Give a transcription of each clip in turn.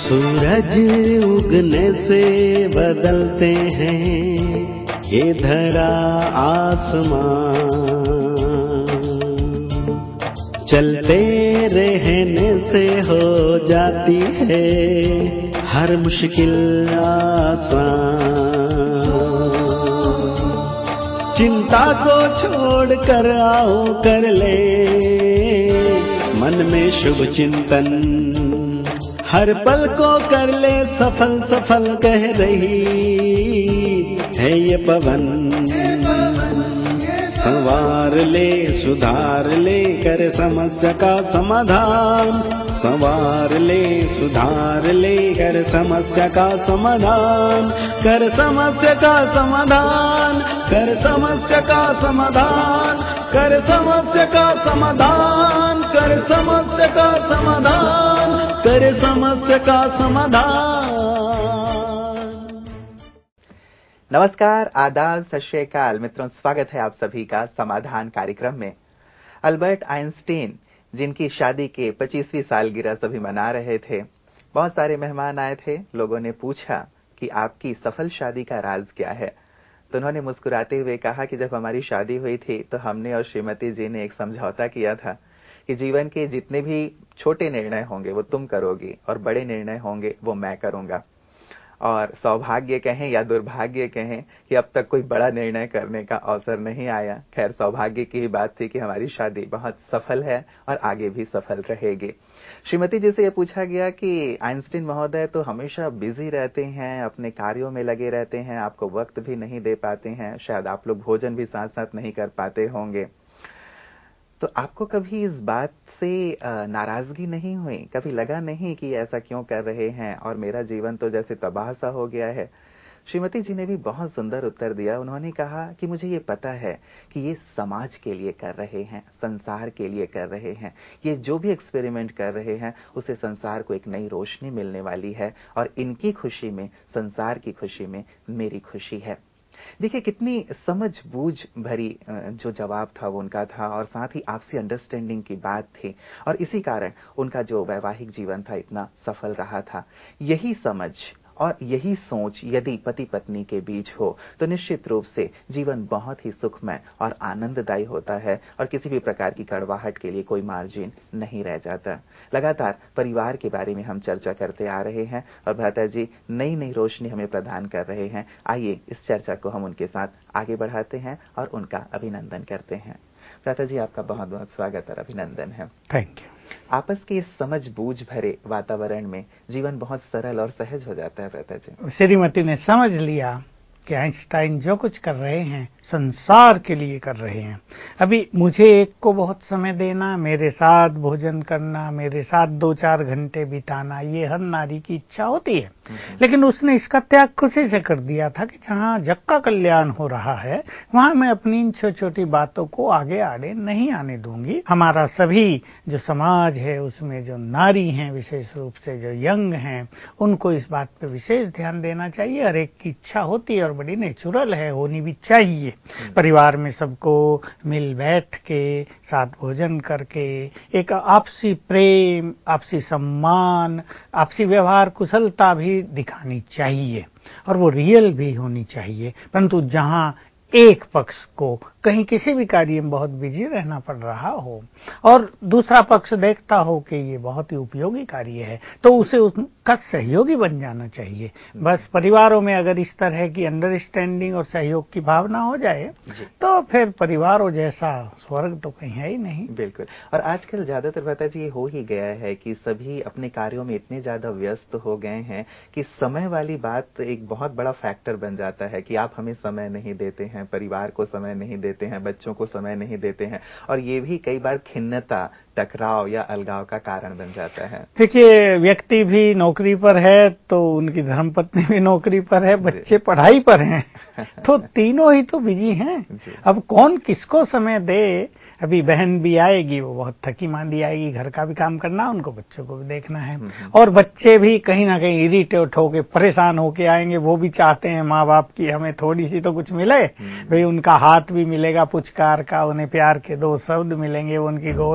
सूरज उगने से बदलते हैं ये धरा आसमां, चलते रहने से हो जाती है हर मुश्किल आसान। चिंता को छोड़ कर आओ कर ले मन में शुभ चिंतन, हर पल को कर ले सफल सफल कह रही है ये पवन। संवार ले सुधार ले कर समस्या का समाधान, संवार ले सुधार ले कर समस्या का समाधान, कर समस्या का समाधान, कर समस्या का समाधान, कर समस्या का समाधान, कर समस्या का समाधान, कर समस्या का समाधान। नमस्कार, आदाब, सत श्री अकाल मित्रों, स्वागत है आप सभी का समाधान कार्यक्रम में। अल्बर्ट आइंस्टीन जिनकी शादी के 25वीं सालगिरह सभी मना रहे थे, बहुत सारे मेहमान आए थे। लोगों ने पूछा कि आपकी सफल शादी का राज क्या है, तो उन्होंने मुस्कुराते हुए कहा कि जब हमारी शादी हुई थी तो हमने और श्रीमती जी ने एक समझौता किया था कि जीवन के जितने भी छोटे निर्णय होंगे वो तुम करोगी और बड़े निर्णय होंगे वो मैं करूंगा। और सौभाग्य कहें या दुर्भाग्य कहें कि अब तक कोई बड़ा निर्णय करने का अवसर नहीं आया। खैर, सौभाग्य की ही बात थी कि हमारी शादी बहुत सफल है और आगे भी सफल रहेगी। श्रीमती जी से यह पूछा गया कि आइंस्टीन महोदय तो हमेशा बिजी रहते हैं, अपने कार्यों में लगे रहते हैं, आपको वक्त भी नहीं दे पाते हैं, शायद आप लोग भोजन भी साथ साथ नहीं कर पाते होंगे, तो आपको कभी इस बात से नाराजगी नहीं हुई? कभी लगा नहीं कि ऐसा क्यों कर रहे हैं और मेरा जीवन तो जैसे तबाह सा हो गया है? श्रीमती जी ने भी बहुत सुंदर उत्तर दिया। उन्होंने कहा कि मुझे ये पता है कि ये समाज के लिए कर रहे हैं, संसार के लिए कर रहे हैं। ये जो भी एक्सपेरिमेंट कर रहे हैं उसे संसार को एक नई रोशनी मिलने वाली है और इनकी खुशी में, संसार की खुशी में मेरी खुशी है। देखिए, कितनी समझ बूझ भरी जो जवाब था वो उनका था और साथ ही आपसी अंडरस्टैंडिंग की बात थी और इसी कारण उनका जो वैवाहिक जीवन था इतना सफल रहा था। यही समझ और यही सोच यदि पति पत्नी के बीच हो तो निश्चित रूप से जीवन बहुत ही सुखमय और आनंददायी होता है और किसी भी प्रकार की कड़वाहट के लिए कोई मार्जिन नहीं रह जाता। लगातार परिवार के बारे में हम चर्चा करते आ रहे हैं और भ्राता जी नई नई रोशनी हमें प्रदान कर रहे हैं। आइए इस चर्चा को हम उनके साथ आगे बढ़ाते हैं और उनका अभिनंदन करते हैं। भ्राता जी, आपका बहुत बहुत स्वागत और अभिनंदन है। Thank you. आपस के इस समझ बूझ भरे वातावरण में जीवन बहुत सरल और सहज हो जाता है। भ्राता जी, श्रीमती ने समझ लिया कि आइंस्टाइन जो कुछ कर रहे हैं संसार के लिए कर रहे हैं। अभी मुझे एक को बहुत समय देना, मेरे साथ भोजन करना, मेरे साथ 2-4 घंटे बिताना, ये हर नारी की इच्छा होती है। लेकिन उसने इसका त्याग खुशी से कर दिया था कि जहां जग का कल्याण हो रहा है वहां मैं अपनी इन छोटी छोटी बातों को आगे आड़े नहीं आने दूंगी। हमारा सभी जो समाज है उसमें जो नारी हैं, विशेष रूप से जो यंग हैं, उनको इस बात पे विशेष ध्यान देना चाहिए। हर एक की इच्छा होती है और बड़ी नेचुरल है, होनी भी चाहिए। परिवार में सबको मिल बैठ के साथ भोजन करके एक आपसी प्रेम, आपसी सम्मान, आपसी व्यवहार कुशलता भी दिखानी चाहिए और वो रियल भी होनी चाहिए। परंतु जहां एक पक्ष को कहीं किसी भी कार्य में बहुत बिजी रहना पड़ रहा हो और दूसरा पक्ष देखता हो कि ये बहुत ही उपयोगी कार्य है तो उसे उसका सहयोगी बन जाना चाहिए। बस परिवारों में अगर इस तरह की अंडरस्टैंडिंग और सहयोग की भावना हो जाए तो फिर परिवारों जैसा स्वर्ग तो कहीं है ही नहीं। बिल्कुल। और आजकल ज्यादातर भ्राता जी ये हो ही गया है कि सभी अपने कार्यों में इतने ज्यादा व्यस्त हो गए हैं कि समय वाली बात एक बहुत बड़ा फैक्टर बन जाता है कि आप हमें समय नहीं देते हैं, परिवार को समय नहीं देते हैं, बच्चों को समय नहीं देते हैं और ये भी कई बार खिन्नता, टकराव या अलगाव का कारण बन जाता है। देखिए, व्यक्ति भी नौकरी पर है तो उनकी धर्मपत्नी भी नौकरी पर है, बच्चे पढ़ाई पर हैं तो तीनों ही तो बिजी हैं। अब कौन किसको समय दे? अभी बहन भी आएगी, वो बहुत थकी मांदी आएगी, घर का भी काम करना, उनको बच्चों को भी देखना है और बच्चे भी कहीं ना कहीं इरिटेट होके परेशान होके आएंगे। वो भी चाहते हैं माँ बाप की हमें थोड़ी सी तो कुछ मिले, भाई उनका हाथ भी मिलेगा पुचकार का, उन्हें प्यार के 2 शब्द मिलेंगे, वो उनकी गोद में बैठ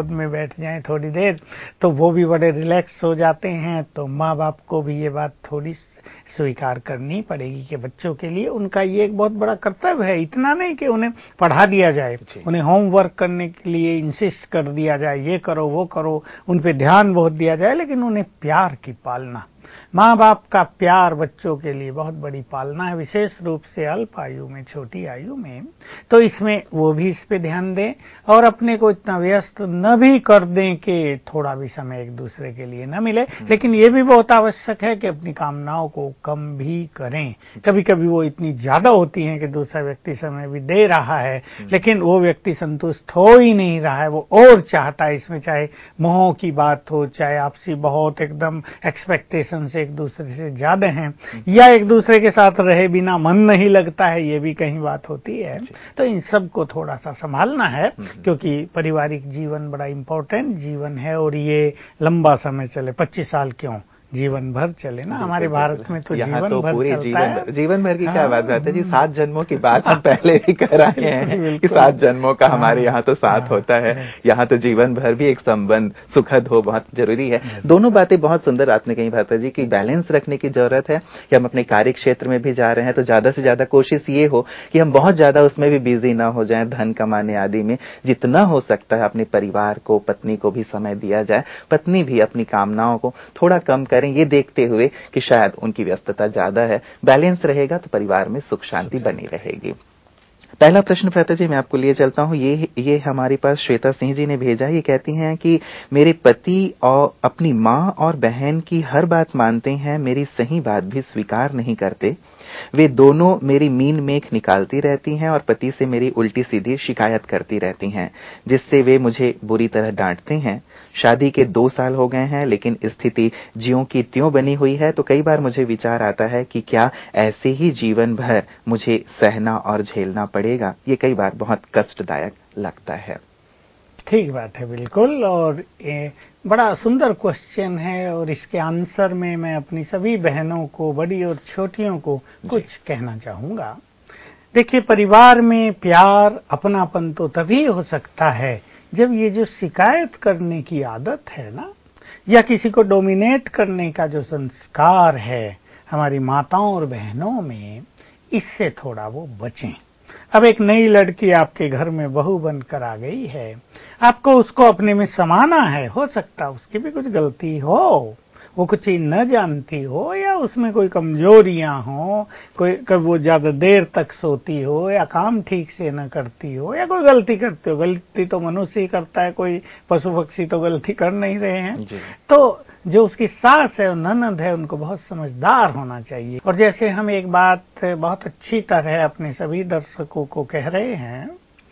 बैठ जाएं थोड़ी देर, तो वो भी बड़े रिलैक्स हो जाते हैं। तो माँ बाप को भी ये बात थोड़ी स्वीकार करनी पड़ेगी कि बच्चों के लिए उनका ये एक बहुत बड़ा कर्तव्य है। इतना नहीं कि उन्हें पढ़ा दिया जाए, उन्हें होमवर्क करने के लिए इंसिस्ट कर दिया जाए, ये करो वो करो, उन पे ध्यान बहुत दिया जाए, लेकिन उन्हें प्यार की पालना, माँ बाप का प्यार बच्चों के लिए बहुत बड़ी पालना है, विशेष रूप से अल्प आयु में, छोटी आयु में। तो इसमें वो भी इस पे ध्यान दें और अपने को इतना व्यस्त न भी कर दें कि थोड़ा भी समय एक दूसरे के लिए न मिले। लेकिन ये भी बहुत आवश्यक है कि अपनी कामनाओं को कम भी करें। कभी कभी वो इतनी ज्यादा होती हैं कि दूसरा व्यक्ति समय भी दे रहा है, लेकिन वो व्यक्ति संतुष्ट हो ही नहीं रहा है, वो और चाहता है। इसमें चाहे मोह की बात हो, चाहे आपसी बहुत एकदम एक्सपेक्टेशन से एक दूसरे से ज्यादा हैं, या एक दूसरे के साथ रहे बिना मन नहीं लगता है, ये भी कहीं बात होती है। तो इन सब को थोड़ा सा संभालना है, क्योंकि पारिवारिक जीवन बड़ा इम्पोर्टेंट जीवन है और ये लंबा समय चले, 25 साल क्यों, जीवन भर चले ना। हमारे भारत में तो जीवन भर पूरे चलता है। जीवन भर की क्या बात है जी, 7 जन्मों की बात हम पहले ही कर आए हैं कि 7 जन्मों का हमारे यहाँ तो साथ होता है। यहाँ तो जीवन भर भी एक संबंध सुखद हो बहुत जरूरी है। दोनों बातें बहुत सुंदर आपने कही भ्राता जी की बैलेंस रखने की जरूरत है कि हम अपने कार्य क्षेत्र में भी जा रहे हैं तो ज्यादा से ज्यादा कोशिश ये हो कि हम बहुत ज्यादा उसमें भी बिजी ना हो जाए, धन कमाने आदि में जितना हो सकता है अपने परिवार को, पत्नी को भी समय दिया जाए, पत्नी भी अपनी कामनाओं को थोड़ा कम करें, ये देखते हुए कि शायद उनकी व्यस्तता ज्यादा है। बैलेंस रहेगा तो परिवार में सुख शांति बनी रहेगी। पहला प्रश्न भ्राता जी मैं आपको लिए चलता हूं, ये हमारे पास श्वेता सिंह जी ने भेजा। ये कहती हैं कि मेरे पति और अपनी माँ और बहन की हर बात मानते हैं, मेरी सही बात भी स्वीकार नहीं करते। वे दोनों मेरी मीन मेख निकालती रहती हैं और पति से मेरी उल्टी सीधी शिकायत करती रहती हैं, जिससे वे मुझे बुरी तरह डांटते हैं। शादी के 2 साल हो गए हैं, लेकिन स्थिति ज्यों की त्यों बनी हुई है। तो कई बार मुझे विचार आता है कि क्या ऐसे ही जीवन भर मुझे सहना और झेलना पड़ेगा। ये कई बार बहुत कष्टदायक लगता है। ठीक बात है, बिल्कुल। और ये बड़ा सुंदर क्वेश्चन है और इसके आंसर में मैं अपनी सभी बहनों को, बड़ी और छोटियों को कुछ कहना चाहूंगा। देखिए, परिवार में प्यार, अपनापन तो तभी हो सकता है जब ये जो शिकायत करने की आदत है ना, या किसी को डोमिनेट करने का जो संस्कार है हमारी माताओं और बहनों में, इससे थोड़ा वो बचें। अब एक नई लड़की आपके घर में बहू बनकर आ गई है, आपको उसको अपने में समाना है। हो सकता है उसकी भी कुछ गलती हो, वो कुछ चीज न जानती हो, या उसमें कोई कमजोरियां हो, कोई कभी वो ज्यादा देर तक सोती हो, या काम ठीक से न करती हो, या कोई गलती करती हो। गलती तो मनुष्य ही करता है, कोई पशु पक्षी तो गलती कर नहीं रहे हैं। तो जो उसकी सास है और ननद है, उनको बहुत समझदार होना चाहिए। और जैसे हम एक बात बहुत अच्छी तरह अपने सभी दर्शकों को कह रहे हैं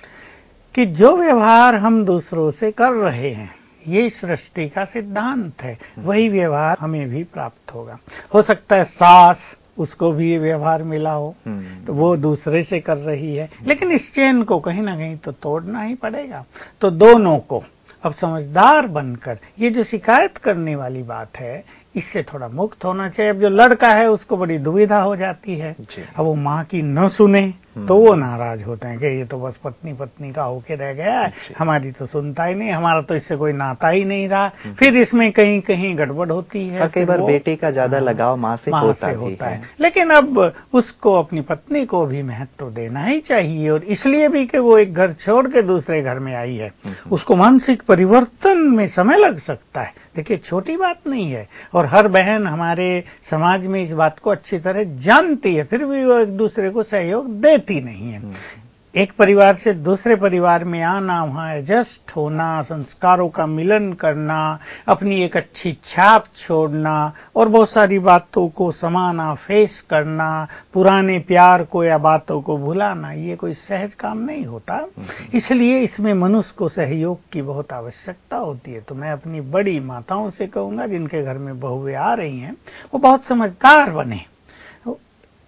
कि जो व्यवहार हम दूसरों से कर रहे हैं, ये सृष्टि का सिद्धांत है, वही व्यवहार हमें भी प्राप्त होगा। हो सकता है सास, उसको भी ये व्यवहार मिला हो तो वो दूसरे से कर रही है, लेकिन इस चेन को कहीं ना कहीं तो तोड़ना ही पड़ेगा। तो दोनों को अब समझदार बनकर ये जो शिकायत करने वाली बात है, इससे थोड़ा मुक्त होना चाहिए। अब जो लड़का है उसको बड़ी दुविधा हो जाती है, अब वो माँ की न सुने तो वो नाराज होते हैं कि ये तो बस पत्नी पत्नी का होके रह गया है, हमारी तो सुनता ही नहीं, हमारा तो इससे कोई नाता ही नहीं रहा। फिर इसमें कहीं कहीं गड़बड़ होती है। और कई बार बेटे का ज्यादा लगाव माँ से होता है। लेकिन अब उसको अपनी पत्नी को भी महत्व देना ही चाहिए, और इसलिए भी कि वो एक घर छोड़ के दूसरे घर में आई है, उसको मानसिक परिवर्तन में समय लग सकता है। देखिए, छोटी बात नहीं है, और हर बहन हमारे समाज में इस बात को अच्छी तरह जानती है, फिर भी वो एक दूसरे को सहयोग देती नहीं है। एक परिवार से दूसरे परिवार में आना, वहां एडजस्ट होना, संस्कारों का मिलन करना, अपनी एक अच्छी छाप छोड़ना और बहुत सारी बातों को समाना, फेस करना, पुराने प्यार को या बातों को भुलाना, ये कोई सहज काम नहीं होता। इसलिए इसमें मनुष्य को सहयोग की बहुत आवश्यकता होती है। तो मैं अपनी बड़ी माताओं से कहूंगा जिनके घर में बहुएं आ रही हैं, वो बहुत समझदार बने।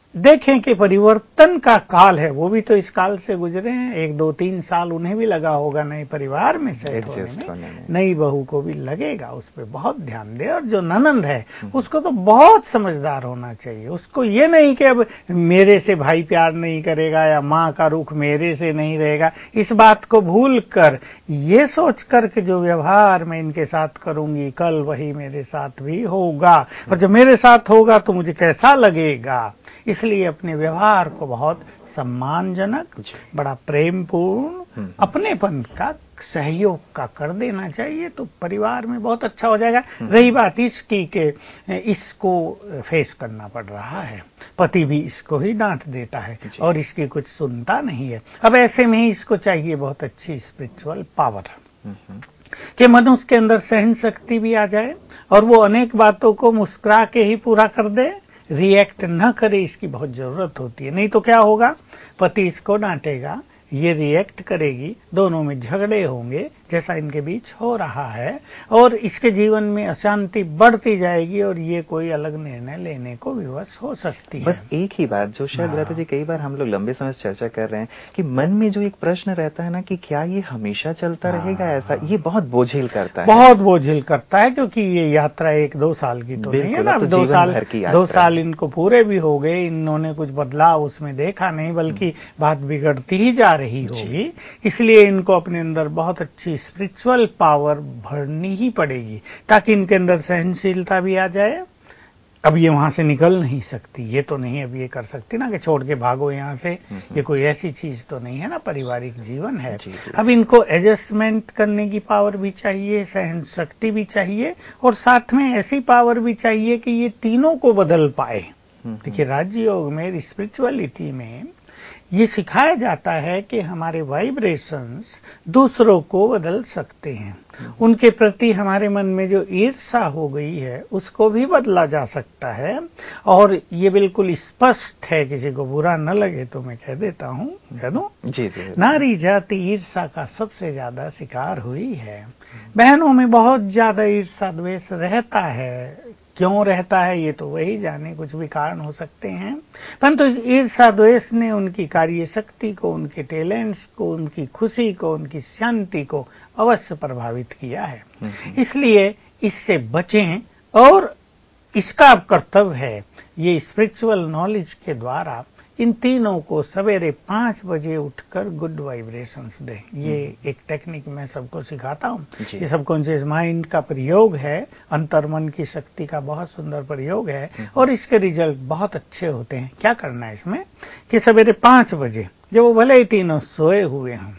देखें कि परिवर्तन का काल है, वो भी तो इस काल से गुजरे हैं। 1, 2, 3 साल उन्हें भी लगा होगा नए परिवार में सेट होने में। नई बहू को भी लगेगा, उस पर बहुत ध्यान दे। और जो ननंद है उसको तो बहुत समझदार होना चाहिए। उसको ये नहीं कि अब मेरे से भाई प्यार नहीं करेगा या माँ का रुख मेरे से नहीं रहेगा, इस बात को भूल कर ये सोच कर कि जो व्यवहार मैं इनके साथ करूंगी कल वही मेरे साथ भी होगा, और जब मेरे साथ होगा तो मुझे कैसा लगेगा। इसलिए अपने व्यवहार को बहुत सम्मानजनक, बड़ा प्रेमपूर्ण, अपनेपन का, सहयोग का कर देना चाहिए, तो परिवार में बहुत अच्छा हो जाएगा। रही बात इसकी कि इसको फेस करना पड़ रहा है, पति भी इसको ही डांट देता है और इसकी कुछ सुनता नहीं है। अब ऐसे में ही इसको चाहिए बहुत अच्छी स्पिरिचुअल पावर कि मनुष्य के अंदर सहन शक्ति भी आ जाए और वो अनेक बातों को मुस्कुरा के ही पूरा कर दे, रिएक्ट न करे, इसकी बहुत जरूरत होती है। नहीं तो क्या होगा, पति इसको डांटेगा, ये रिएक्ट करेगी, दोनों में झगड़े होंगे जैसा इनके बीच हो रहा है, और इसके जीवन में अशांति बढ़ती जाएगी और ये कोई अलग निर्णय लेने को विवश हो सकती है। बस एक ही बात जो शायद लता जी कई बार हम लोग लंबे समय से चर्चा कर रहे हैं कि मन में जो एक प्रश्न रहता है ना कि क्या ये हमेशा चलता रहेगा ऐसा, ये बहुत बोझिल करता है। बहुत बोझिल करता है, क्योंकि ये यात्रा 1-2 साल की तो नहीं है ना। 2 साल इनको पूरे भी हो गए, इन्होंने कुछ बदलाव उसमें देखा नहीं, बल्कि बात बिगड़ती ही जा रही होगी। इसलिए इनको अपने अंदर बहुत अच्छी स्पिरिचुअल पावर भरनी ही पड़ेगी ताकि इनके अंदर सहनशीलता भी आ जाए। अब ये वहां से निकल नहीं सकती, ये तो नहीं अब ये कर सकती ना कि छोड़ के भागो यहाँ से, ये कोई ऐसी चीज तो नहीं है ना, पारिवारिक जीवन है। अब इनको एडजस्टमेंट करने की पावर भी चाहिए, सहन शक्ति भी चाहिए, और साथ में ऐसी पावर भी चाहिए कि ये तीनों को बदल पाए। देखिए राजयोग में, स्पिरिचुअलिटी में ये सिखाया जाता है कि हमारे वाइब्रेशंस दूसरों को बदल सकते हैं। उनके प्रति हमारे मन में जो ईर्ष्या हो गई है उसको भी बदला जा सकता है। और ये बिल्कुल स्पष्ट है, किसी को बुरा न लगे तो मैं कह देता हूँ, कह दूं? जी। नारी जाति ईर्ष्या का सबसे ज्यादा शिकार हुई है। बहनों में बहुत ज्यादा ईर्ष्या द्वेष रहता है। क्यों रहता है ये तो वही जाने, कुछ भी कारण हो सकते हैं, परंतु इस ईर्ष्या द्वेष ने उनकी कार्य शक्ति को, उनके टैलेंट्स को, उनकी खुशी को, उनकी शांति को अवश्य प्रभावित किया है। इसलिए इससे बचें, और इसका अब कर्तव्य है ये स्पिरिचुअल नॉलेज के द्वारा इन तीनों को सवेरे 5 बजे उठकर गुड वाइब्रेशंस दें। ये एक टेक्निक मैं सबको सिखाता हूँ। ये सबकॉन्शियस माइंड का प्रयोग है, अंतर्मन की शक्ति का बहुत सुंदर प्रयोग है, और इसके रिजल्ट बहुत अच्छे होते हैं। क्या करना है इसमें कि सवेरे 5 बजे जब वो भले ही तीनों सोए हुए हों,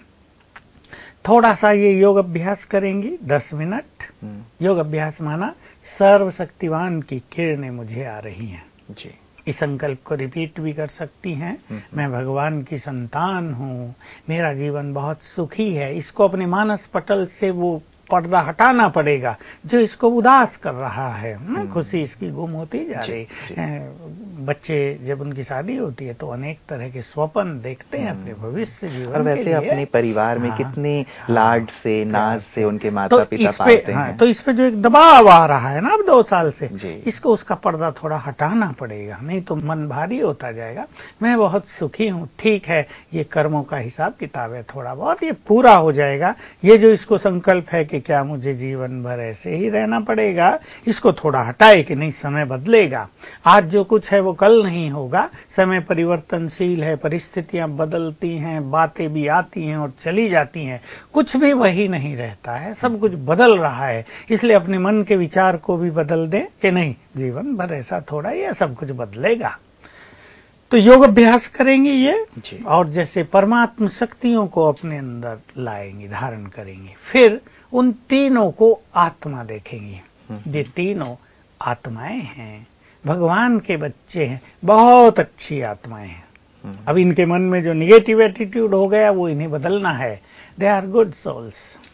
थोड़ा सा ये योग अभ्यास करेंगी 10 मिनट। योग अभ्यास माना सर्वशक्तिवान की किरणें मुझे आ रही हैं। जी। इस संकल्प को रिपीट भी कर सकती हैं। मैं भगवान की संतान हूँ, मेरा जीवन बहुत सुखी है। इसको अपने मानस पटल से वो पर्दा हटाना पड़ेगा जो इसको उदास कर रहा है। खुशी इसकी गुम होती जा रही। बच्चे जब उनकी शादी होती है तो अनेक तरह के स्वप्न देखते हैं अपने भविष्य जीवन और वैसे के लिए। अपने परिवार में कितने लाड से, नाज से उनके माता पिता पालते हैं। तो इस पे जो एक दबाव आ रहा है ना अब 2 साल से, इसको उसका पर्दा थोड़ा हटाना पड़ेगा, नहीं तो मन भारी होता जाएगा। मैं बहुत सुखी हूँ, ठीक है, ये कर्मों का हिसाब किताब है, थोड़ा बहुत ये पूरा हो जाएगा। ये जो इसको संकल्प है कि क्या मुझे जीवन भर ऐसे ही रहना पड़ेगा, इसको थोड़ा हटाए कि नहीं, समय बदलेगा। आज जो कुछ है वो कल नहीं होगा। समय परिवर्तनशील है, परिस्थितियां बदलती हैं, बातें भी आती हैं और चली जाती हैं, कुछ भी वही नहीं रहता है, सब कुछ बदल रहा है। इसलिए अपने मन के विचार को भी बदल दें कि नहीं, जीवन भर ऐसा थोड़ा ही है, सब कुछ बदलेगा। तो योग अभ्यास करेंगे ये, और जैसे परमात्म शक्तियों को अपने अंदर लाएंगे, धारण करेंगे। फिर उन तीनों को आत्मा देखेंगे। ये तीनों आत्माएं हैं, भगवान के बच्चे हैं, बहुत अच्छी आत्माएं हैं। अब इनके मन में जो निगेटिव एटीट्यूड हो गया वो इन्हें बदलना है। दे आर गुड सोल्स,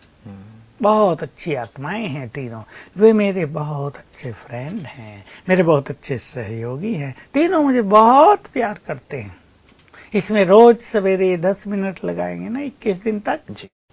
बहुत अच्छी आत्माएं हैं तीनों। वे मेरे बहुत अच्छे फ्रेंड हैं, मेरे बहुत अच्छे सहयोगी हैं। तीनों मुझे बहुत प्यार करते हैं। इसमें रोज सवेरे 10 मिनट लगाएंगे ना 21 दिन तक,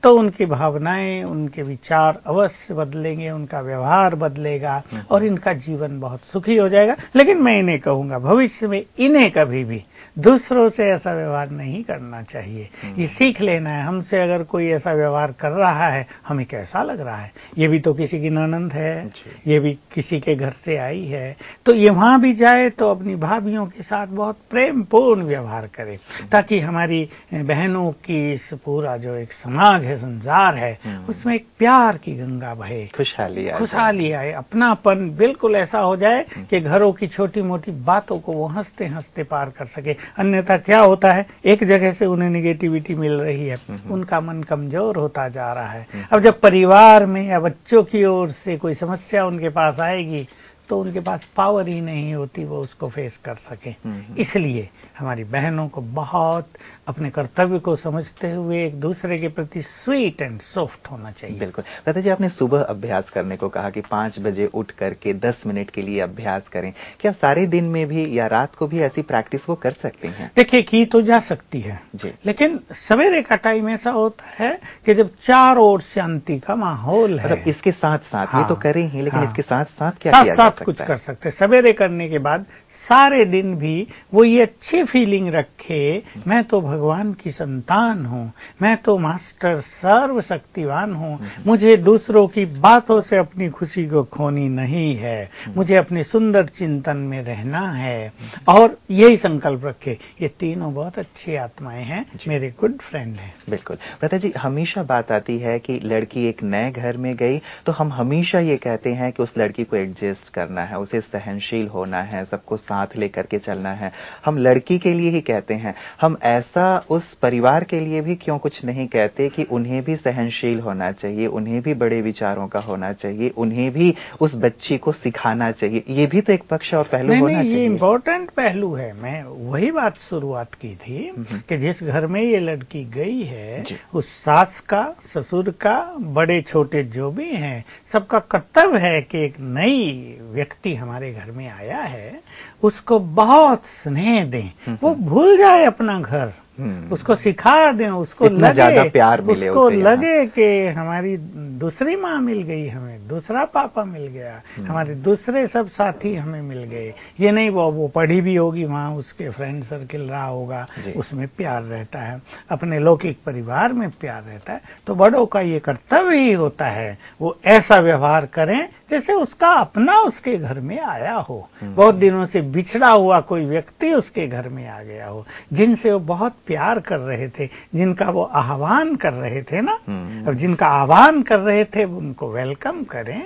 तो उनकी भावनाएं, उनके विचार अवश्य बदलेंगे, उनका व्यवहार बदलेगा और इनका जीवन बहुत सुखी हो जाएगा। लेकिन मैं इन्हें कहूंगा, भविष्य में इन्हें कभी भी दूसरों से ऐसा व्यवहार नहीं करना चाहिए। ये सीख लेना है। हमसे अगर कोई ऐसा व्यवहार कर रहा है, हमें कैसा लग रहा है, ये भी तो किसी की ननंद है, ये भी किसी के घर से आई है, तो ये वहां भी जाए तो अपनी भाभीयों के साथ बहुत प्रेम पूर्ण व्यवहार करे, ताकि हमारी बहनों की इस पूरा जो एक समाज है, संसार है, उसमें एक प्यार की गंगा बहे, खुशहाली आए, अपनापन बिल्कुल ऐसा हो जाए कि घरों की छोटी मोटी बातों को वो हंसते हंसते पार कर सके। अन्यथा क्या होता है, एक जगह से उन्हें निगेटिविटी मिल रही है, उनका मन कमजोर होता जा रहा है। अब जब परिवार में या बच्चों की ओर से कोई समस्या उनके पास आएगी तो उनके पास पावर ही नहीं होती वो उसको फेस कर सके। इसलिए हमारी बहनों को बहुत अपने कर्तव्य को समझते हुए एक दूसरे के प्रति स्वीट एंड सॉफ्ट होना चाहिए। बिल्कुल। लता जी, आपने सुबह अभ्यास करने को कहा कि 5 बजे उठ करके 10 मिनट के लिए अभ्यास करें। क्या सारे दिन में भी या रात को भी ऐसी प्रैक्टिस वो कर सकते हैं? देखिए, की तो जा सकती है जी, लेकिन सवेरे का टाइम ऐसा होता है कि जब चारों ओर शांति का माहौल है। मतलब इसके साथ साथ ये तो करें ही, लेकिन इसके साथ साथ क्या किया जा सकता है? कुछ कर सकते हैं। सवेरे करने के बाद सारे दिन भी वो ये अच्छी फीलिंग रखे, मैं तो भगवान की संतान हूँ, मैं तो मास्टर सर्वशक्तिवान हूँ, मुझे दूसरों की बातों से अपनी खुशी को खोनी नहीं है, मुझे अपने सुंदर चिंतन में रहना है, और यही संकल्प रखे। ये तीनों बहुत अच्छी आत्माएं हैं, मेरे गुड फ्रेंड हैं। बिल्कुल। लता जी, हमेशा बात आती है कि लड़की एक नए घर में गई तो हम हमेशा ये कहते हैं कि उस लड़की को एडजस्ट करना है, उसे सहनशील होना है, सबको साथ लेकर के चलना है। हम लड़की के लिए ही कहते हैं, हम ऐसा उस परिवार के लिए भी क्यों कुछ नहीं कहते कि उन्हें भी सहनशील होना चाहिए, उन्हें भी बड़े विचारों का होना चाहिए, उन्हें भी उस बच्ची को सिखाना चाहिए। ये भी तो एक पक्ष और पहलू होना चाहिए। ये इम्पोर्टेंट पहलू है। मैं वही बात शुरुआत की थी कि जिस घर में ये लड़की गई है, उस सास का, ससुर का, बड़े छोटे जो भी हैं, सबका कर्तव्य है कि एक नई व्यक्ति हमारे घर में आया है, उसको बहुत स्नेह दें, वो भूल जाए अपना घर, उसको सिखा दें, उसको लगे ज्यादा प्यार मिले, उसको लगे कि हमारी दूसरी माँ मिल गई, हमें दूसरा पापा मिल गया, हमारे दूसरे सब साथी हमें मिल गए। ये नहीं वो पढ़ी भी होगी, वहाँ उसके फ्रेंड सर्किल रहा होगा, उसमें प्यार रहता है, अपने लौकिक परिवार में प्यार रहता है। तो बड़ों का ये कर्तव्य ही होता है, वो ऐसा व्यवहार करें जैसे उसका अपना उसके घर में आया हो, बहुत दिनों से बिछड़ा हुआ कोई व्यक्ति उसके घर में आ गया हो, जिनसे वो बहुत प्यार कर रहे थे, जिनका वो आह्वान कर रहे थे ना, अब जिनका आह्वान कर रहे थे उनको वेलकम करें,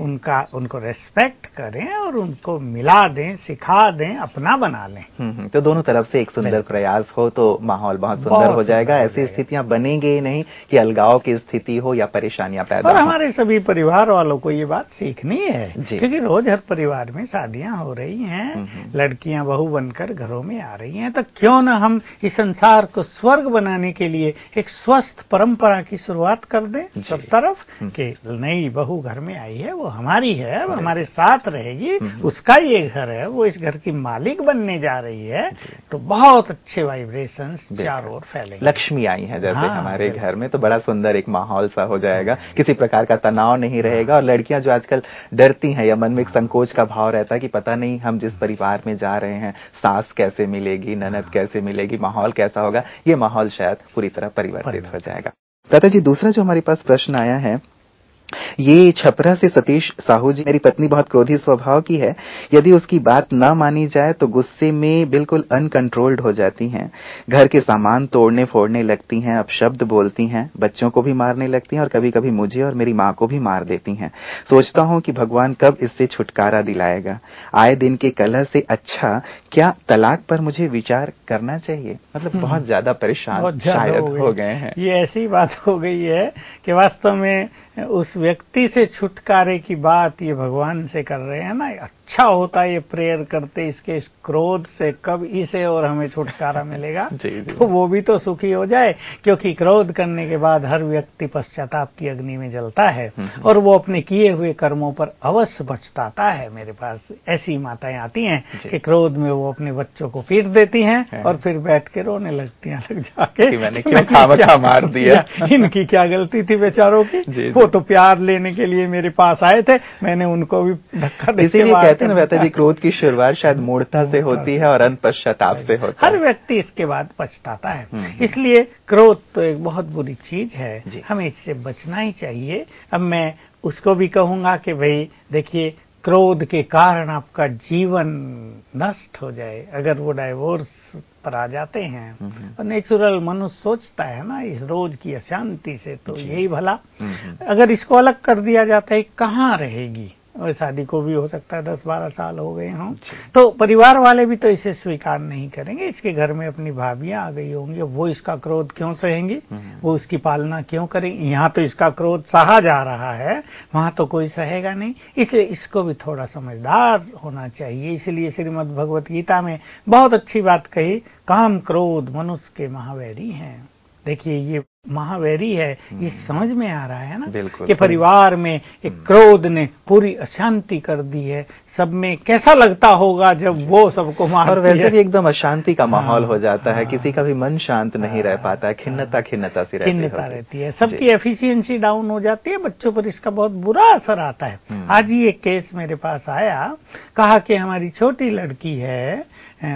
उनको रेस्पेक्ट करें और उनको मिला दें, सिखा दें, अपना बना लें। तो दोनों तरफ से एक सुंदर प्रयास हो तो माहौल बहुत सुंदर हो जाएगा। ऐसी स्थितियां बनेंगी नहीं कि अलगाव की स्थिति हो या परेशानियां पैदा हो। और हमारे सभी परिवार वालों को ये बात सीखनी है, क्योंकि रोज हर परिवार में शादियां हो रही हैं, लड़कियां बहू बनकर घरों में आ रही हैं, तो क्यों न हम इस संसार को स्वर्ग बनाने के लिए एक स्वस्थ परंपरा की शुरुआत कर दें सब तरफ, कि नई बहू घर में आई है, वो हमारी है, वो हमारे साथ रहेगी, उसका ये घर है, वो इस घर की मालिक बनने जा रही है, तो बहुत अच्छे वाइब्रेशंस चारों ओर फैलेंगे। लक्ष्मी आई है जैसे हमारे घर में, तो बड़ा सुंदर एक माहौल सा हो जाएगा, किसी प्रकार का तनाव नहीं रहेगा। और लड़कियां जो आजकल डरती हैं या मन में एक संकोच का भाव रहता है कि पता नहीं हम जिस परिवार में जा रहे हैं सास कैसे मिलेगी, ननद कैसे मिलेगी, माहौल कैसा होगा, ये माहौल शायद पूरी तरह परिवर्तित हो जाएगा। लता जी, दूसरा जो हमारे पास प्रश्न आया है, ये छपरा से सतीश साहू जी, मेरी पत्नी बहुत क्रोधी स्वभाव की है, यदि उसकी बात न मानी जाए तो गुस्से में बिल्कुल अनकंट्रोल्ड हो जाती हैं, घर के सामान तोड़ने फोड़ने लगती हैं, अपशब्द बोलती हैं, बच्चों को भी मारने लगती हैं और कभी कभी मुझे और मेरी माँ को भी मार देती हैं। सोचता हूँ कि भगवान कब इससे छुटकारा दिलाएगा। आए दिन के कलह से अच्छा क्या तलाक पर मुझे विचार करना चाहिए? मतलब बहुत ज्यादा परेशान शायद हो गए हैं। ये ऐसी बात हो गई है कि वास्तव में उस व्यक्ति से छुटकारे की बात ये भगवान से कर रहे हैं ना, अच्छा होता ये प्रेयर करते, इसके इस क्रोध से कब इसे और हमें छुटकारा मिलेगा। तो वो भी तो सुखी हो जाए, क्योंकि क्रोध करने के बाद हर व्यक्ति पश्चाताप की अग्नि में जलता है और वो अपने किए हुए कर्मों पर अवश्य पछताता है। मेरे पास ऐसी माताएं आती हैं कि क्रोध में वो अपने बच्चों को पीट देती हैं और फिर बैठ के रोने लगती हैं अलग जाके कि मैंने क्यों खामखा मार दिया, इनकी क्या गलती थी बेचारों की। वो तो प्यार लेने के लिए मेरे पास आए थे, मैंने उनको भी धक्का दे के इसीलिए कहते हैं वैसे जी, क्रोध की शुरुआत शायद मूर्खता से होती है और अंत पश्चाताप से होता है। हर व्यक्ति इसके बाद पछताता है। इसलिए क्रोध तो एक बहुत बुरी चीज है, हमें इससे बचना ही चाहिए। अब मैं उसको भी कहूंगा कि भाई देखिए, क्रोध के कारण आपका जीवन नष्ट हो जाए, अगर वो डाइवोर्स पर आ जाते हैं, और नेचुरल मनुष्य सोचता है ना इस रोज की अशांति से, तो यही भला अगर इसको अलग कर दिया जाता है कहाँ रहेगी। और शादी को भी हो सकता है 10-12 साल हो गए हों, तो परिवार वाले भी तो इसे स्वीकार नहीं करेंगे। इसके घर में अपनी भाभियां आ गई होंगी, वो इसका क्रोध क्यों सहेंगी, वो उसकी पालना क्यों करेंगी। यहाँ तो इसका क्रोध सहा जा रहा है, वहां तो कोई सहेगा नहीं। इसलिए इसको भी थोड़ा समझदार होना चाहिए। इसलिए श्रीमद् भगवत गीता में बहुत अच्छी बात कही, काम क्रोध मनुष्य के महावैरी हैं। देखिए ये महावैरी है, ये समझ में आ रहा है ना कि परिवार में एक क्रोध ने पूरी अशांति कर दी है। सब में कैसा लगता होगा जब वो सबको मारती है। और वैसे भी एकदम अशांति का माहौल हो जाता है, किसी का भी मन शांत नहीं रह पाता है, खिन्नता सी रहती है, सबकी एफिशिएंसी डाउन हो जाती है, बच्चों पर इसका बहुत बुरा असर आता है। आज ही एक केस मेरे पास आया, कहा कि हमारी छोटी लड़की है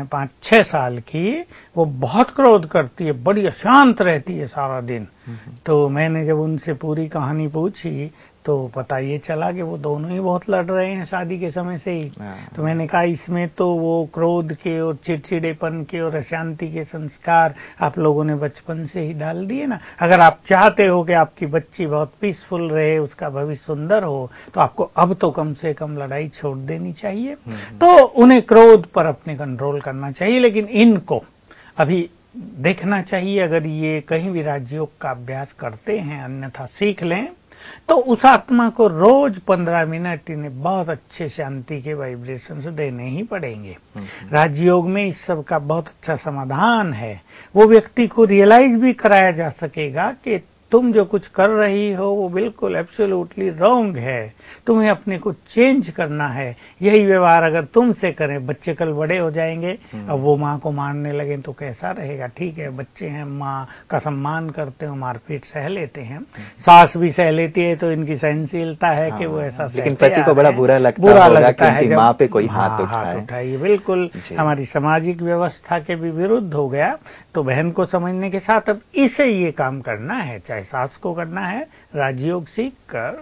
5-6 साल की, वो बहुत क्रोध करती है, बड़ी अशांत रहती है सारा दिन। तो मैंने जब उनसे पूरी कहानी पूछी तो पता ये चला कि वो दोनों ही बहुत लड़ रहे हैं शादी के समय से ही। तो मैंने कहा इसमें तो वो क्रोध के और चिड़चिड़ेपन के और अशांति के संस्कार आप लोगों ने बचपन से ही डाल दिए ना। अगर आप चाहते हो कि आपकी बच्ची बहुत पीसफुल रहे, उसका भविष्य सुंदर हो, तो आपको अब तो कम से कम लड़ाई छोड़ देनी चाहिए। तो उन्हें क्रोध पर अपने कंट्रोल करना चाहिए, लेकिन इनको अभी देखना चाहिए। अगर ये कहीं भी राजयोग का अभ्यास करते हैं, अन्यथा सीख लें, तो उस आत्मा को रोज 15 मिनट इन्हें बहुत अच्छे शांति के वाइब्रेशंस देने ही पड़ेंगे। राजयोग में इस सब का बहुत अच्छा समाधान है। वो व्यक्ति को रियलाइज भी कराया जा सकेगा कि तुम जो कुछ कर रही हो वो बिल्कुल एब्सोल्युटली रॉन्ग है, तुम्हें अपने को चेंज करना है। यही व्यवहार अगर तुमसे करें, बच्चे कल बड़े हो जाएंगे, अब वो माँ को मारने लगे तो कैसा रहेगा। ठीक है, बच्चे हैं, माँ का सम्मान करते हो, मारपीट सह लेते हैं, सास भी सह लेती है, तो इनकी सहनशीलता है कि वो ऐसा, लेकिन पति को बड़ा बुरा लगता है जब माँ पे कोई हाथ उठाए। बिल्कुल हमारी सामाजिक व्यवस्था के भी विरुद्ध हो गया। तो बहन को समझने के साथ अब इसे ये काम करना है, चाहे सास को करना है। राजयोग सीख कर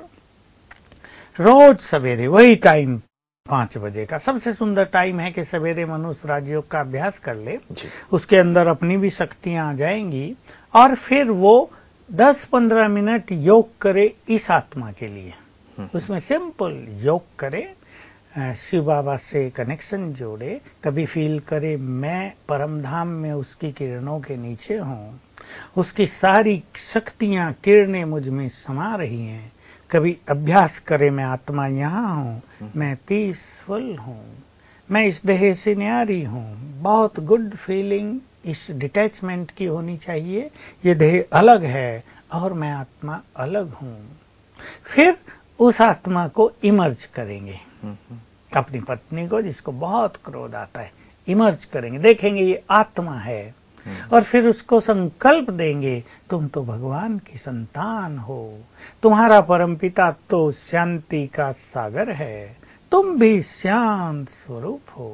रोज सवेरे वही टाइम 5 बजे का सबसे सुंदर टाइम है कि सवेरे मनुष्य राजयोग का अभ्यास कर ले, उसके अंदर अपनी भी शक्तियां आ जाएंगी और फिर वो 10-15 मिनट योग करे इस आत्मा के लिए। उसमें सिंपल योग करे, शिव बाबा से कनेक्शन जोड़े, कभी फील करे मैं परमधाम में उसकी किरणों के नीचे हूँ, उसकी सारी शक्तियां किरणें मुझ में समा रही हैं। कभी अभ्यास करे मैं आत्मा यहाँ हूँ, मैं पीसफुल हूँ, मैं इस देह से न्यारी हूँ। बहुत गुड फीलिंग इस डिटैचमेंट की होनी चाहिए, ये देह अलग है और मैं आत्मा अलग हूँ। फिर उस आत्मा को इमर्ज करेंगे, अपनी पत्नी को जिसको बहुत क्रोध आता है इमर्ज करेंगे, देखेंगे ये आत्मा है, और फिर उसको संकल्प देंगे तुम तो भगवान की संतान हो, तुम्हारा परमपिता तो शांति का सागर है, तुम भी शांत स्वरूप हो,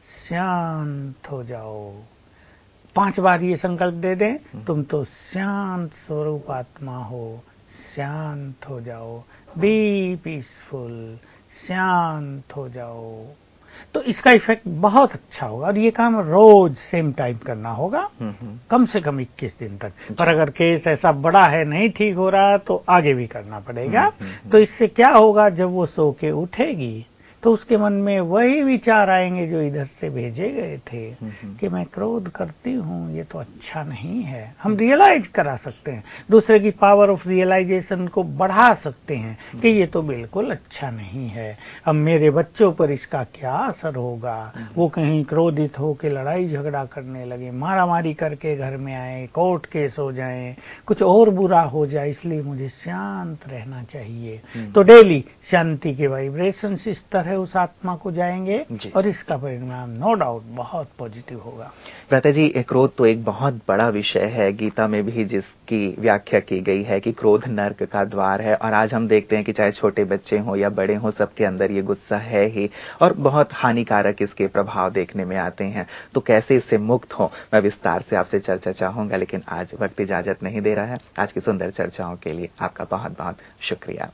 शांत हो जाओ। 5 बार ये संकल्प दे दें, तुम तो शांत स्वरूप आत्मा हो, शांत हो जाओ, बी पीसफुल, शांत हो जाओ। तो इसका इफेक्ट बहुत अच्छा होगा और ये काम रोज सेम टाइम करना होगा, कम से कम 21 दिन तक। पर अगर केस ऐसा बड़ा है, नहीं ठीक हो रहा, तो आगे भी करना पड़ेगा। तो इससे क्या होगा, जब वो सो के उठेगी तो उसके मन में वही विचार आएंगे जो इधर से भेजे गए थे कि मैं क्रोध करती हूँ, ये तो अच्छा नहीं है। हम रियलाइज करा सकते हैं, दूसरे की पावर ऑफ रियलाइजेशन को बढ़ा सकते हैं कि ये तो बिल्कुल अच्छा नहीं है। अब मेरे बच्चों पर इसका क्या असर होगा, वो कहीं क्रोधित होकर लड़ाई झगड़ा करने लगे, मारामारी करके घर में आए, कोर्ट केस हो जाए, कुछ और बुरा हो जाए, इसलिए मुझे शांत रहना चाहिए। तो डेली शांति के वाइब्रेशन इस तरह उस आत्मा को जाएंगे और इसका परिणाम नो डाउट बहुत पॉजिटिव होगा। भ्राता जी, क्रोध तो एक बहुत बड़ा विषय है, गीता में भी जिसकी व्याख्या की गई है कि क्रोध नर्क का द्वार है। और आज हम देखते हैं कि चाहे छोटे बच्चे हों या बड़े हों, सबके अंदर ये गुस्सा है ही, और बहुत हानिकारक इसके प्रभाव देखने में आते हैं। तो कैसे इससे मुक्त हो, मैं विस्तार से आपसे चर्चा चाहूंगा, लेकिन आज वक्त इजाजत नहीं दे रहा है। आज की सुंदर चर्चाओं के लिए आपका बहुत बहुत शुक्रिया।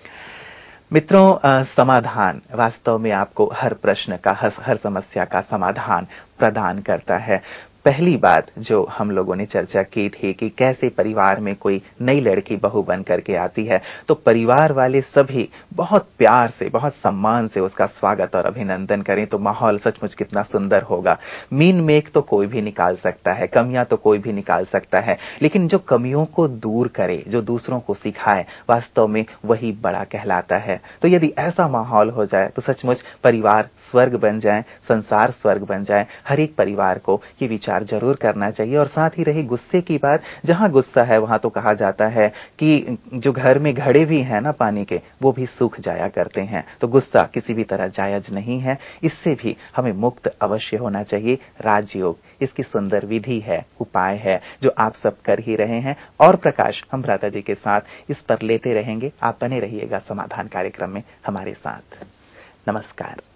मित्रों, समाधान वास्तव में आपको हर प्रश्न का, हर समस्या का समाधान प्रदान करता है। पहली बात जो हम लोगों ने चर्चा की थी कि कैसे परिवार में कोई नई लड़की बहू बन करके आती है, तो परिवार वाले सभी बहुत प्यार से, बहुत सम्मान से उसका स्वागत और अभिनंदन करें तो माहौल सचमुच कितना सुंदर होगा। मीन मेक तो कोई भी निकाल सकता है, कमियां तो कोई भी निकाल सकता है, लेकिन जो कमियों को दूर करे, जो दूसरों को सिखाए, वास्तव में वही बड़ा कहलाता है। तो यदि ऐसा माहौल हो जाए तो सचमुच परिवार स्वर्ग बन जाए, संसार स्वर्ग बन जाए। हर एक परिवार को ये विचार जरूर करना चाहिए। और साथ ही रही गुस्से की बात, जहां गुस्सा है वहां तो कहा जाता है कि जो घर में घड़े भी हैं ना पानी के, वो भी सूख जाया करते हैं। तो गुस्सा किसी भी तरह जायज नहीं है, इससे भी हमें मुक्त अवश्य होना चाहिए। राजयोग इसकी सुंदर विधि है, उपाय है, जो आप सब कर ही रहे हैं। और प्रकाश हम भ्राता जी के साथ इस पर लेते रहेंगे। आप बने रहिएगा समाधान कार्यक्रम में हमारे साथ। नमस्कार।